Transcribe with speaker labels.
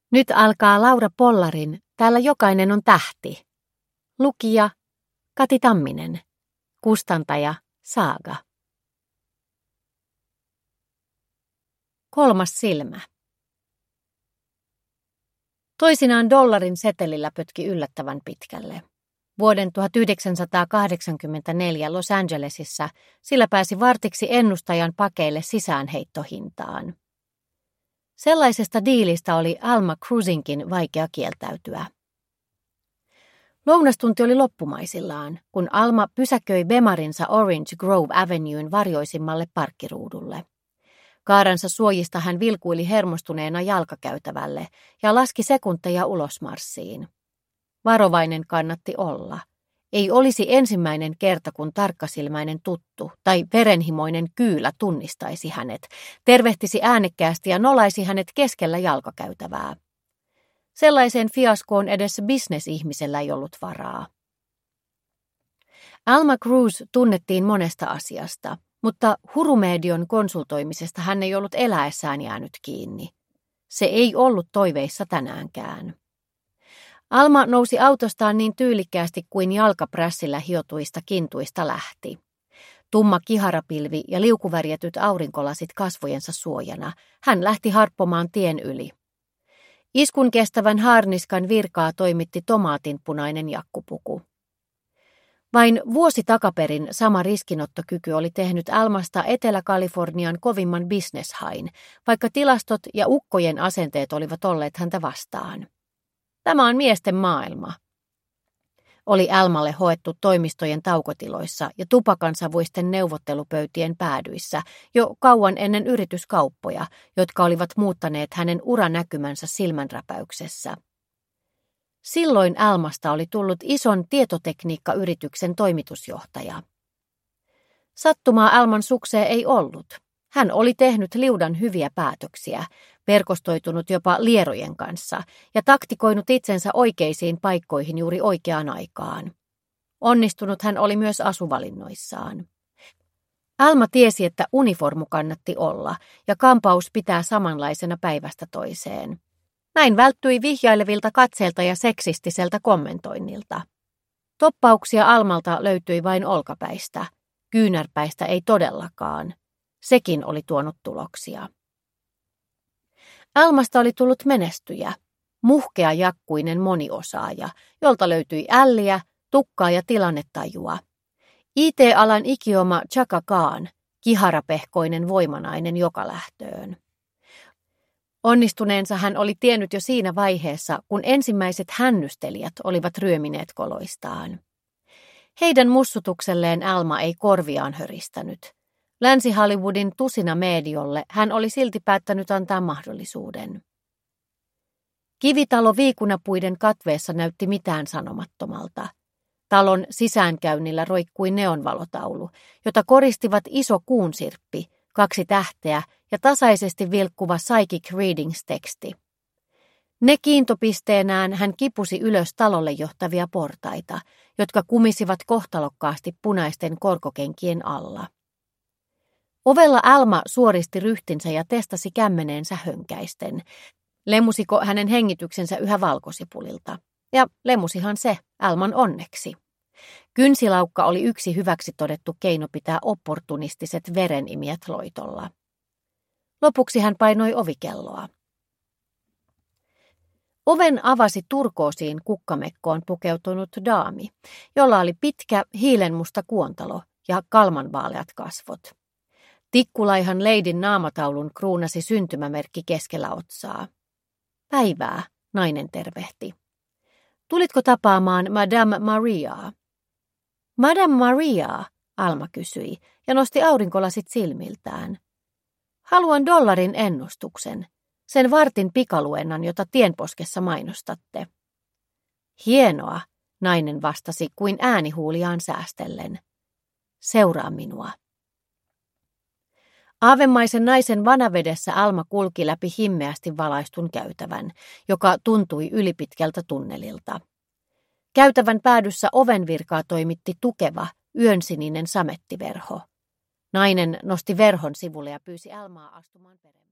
Speaker 1: Nyt alkaa Laura Pollarin Täällä jokainen on tähti. Lukija Kati Tamminen. Kustantaja Saaga. 3. silmä. Toisinaan dollarin setelillä pötki yllättävän pitkälle. Vuoden 1984 Los Angelesissa sillä pääsi vartiksi ennustajan pakeille sisäänheittohintaan. Sellaisesta diilistä oli Alma Cruisinkin vaikea kieltäytyä. Lounastunti oli loppumaisillaan, kun Alma pysäköi Bemarinsa Orange Grove Avenuen varjoisimmalle parkkiruudulle. Kaaransa suojista hän vilkuili hermostuneena jalkakäytävälle ja laski sekunteja ulosmarssiin. Varovainen kannatti olla. Ei olisi ensimmäinen kerta, kun tarkkasilmäinen tuttu tai verenhimoinen kyylä tunnistaisi hänet, tervehtisi äänekkäästi ja nolaisi hänet keskellä jalkakäytävää. Sellaiseen fiaskoon edes bisnesihmisellä ei ollut varaa. Alma Cruz tunnettiin monesta asiasta, mutta hurumedion konsultoimisesta hän ei ollut eläessään jäänyt kiinni. Se ei ollut toiveissa tänäänkään. Alma nousi autostaan niin tyylikkäästi kuin jalkaprässillä hiotuista kintuista lähti. Tumma kiharapilvi ja liukuvärjätyt aurinkolasit kasvojensa suojana, hän lähti harppomaan tien yli. Iskun kestävän haarniskan virkaa toimitti tomaatinpunainen jakkupuku. Vain vuosi takaperin sama riskinottokyky oli tehnyt Almasta Etelä-Kalifornian kovimman bisneshain, vaikka tilastot ja ukkojen asenteet olivat olleet häntä vastaan. Tämä on miesten maailma, oli Almalle hoettu toimistojen taukotiloissa ja tupakansavuisten neuvottelupöytien päädyissä jo kauan ennen yrityskauppoja, jotka olivat muuttaneet hänen uranäkymänsä silmänräpäyksessä. Silloin Almasta oli tullut ison tietotekniikkayrityksen toimitusjohtaja. Sattumaa Alman sukseen ei ollut. Hän oli tehnyt liudan hyviä päätöksiä, verkostoitunut jopa lierojen kanssa ja taktikoinut itsensä oikeisiin paikkoihin juuri oikeaan aikaan. Onnistunut hän oli myös asuvalinnoissaan. Alma tiesi, että uniformu kannatti olla ja kampaus pitää samanlaisena päivästä toiseen. Näin välttyi vihjailevilta katseilta ja seksistiseltä kommentoinnilta. Toppauksia Almalta löytyi vain olkapäistä. Kyynärpäistä ei todellakaan. Sekin oli tuonut tuloksia. Almasta oli tullut menestyjä, muhkea jakkuinen moniosaaja, jolta löytyi älliä, tukkaa ja tilannetajua. IT-alan ikioma Chaka Khan, kiharapehkoinen voimanainen joka lähtöön. Onnistuneensa hän oli tiennyt jo siinä vaiheessa, kun ensimmäiset hännystelijät olivat ryömineet koloistaan. Heidän mussutukselleen Alma ei korviaan höristänyt. Länsi-Hollywoodin tusina mediolle hän oli silti päättänyt antaa mahdollisuuden. Kivitalo viikunapuiden katveessa näytti mitään sanomattomalta. Talon sisäänkäynnillä roikkui neonvalotaulu, jota koristivat iso kuunsirppi, 2 tähteä ja tasaisesti vilkkuva Psychic Readings-teksti. Ne kiintopisteenään hän kipusi ylös talolle johtavia portaita, jotka kumisivat kohtalokkaasti punaisten korkokenkien alla. Ovella Alma suoristi ryhtinsä ja testasi kämmeneensä hönkäisten. Lemusiko hänen hengityksensä yhä valkosipulilta? Ja lemusihan se Alman onneksi. Kynsilaukka oli yksi hyväksi todettu keino pitää opportunistiset verenimijät loitolla. Lopuksi hän painoi ovikelloa. Oven avasi turkoosiin kukkamekkoon pukeutunut daami, jolla oli pitkä hiilenmusta kuontalo ja kalmanvaaleat kasvot. Tikkulaihan leidin naamataulun kruunasi syntymämerkki keskellä otsaa. Päivää, nainen tervehti. Tulitko tapaamaan Madame Mariaa? Madame Mariaa, Alma kysyi ja nosti aurinkolasit silmiltään. Haluan dollarin ennustuksen, sen vartin pikaluennan, jota tienposkessa mainostatte. Hienoa, nainen vastasi kuin äänihuuliaan säästellen. Seuraa minua. Aavemaisen naisen vanavedessä Alma kulki läpi himmeästi valaistun käytävän, joka tuntui ylipitkältä tunnelilta. Käytävän päädyssä ovenvirkaa toimitti tukeva, yönsininen samettiverho. Nainen nosti verhon sivulle ja pyysi Almaa astumaan peremmälle.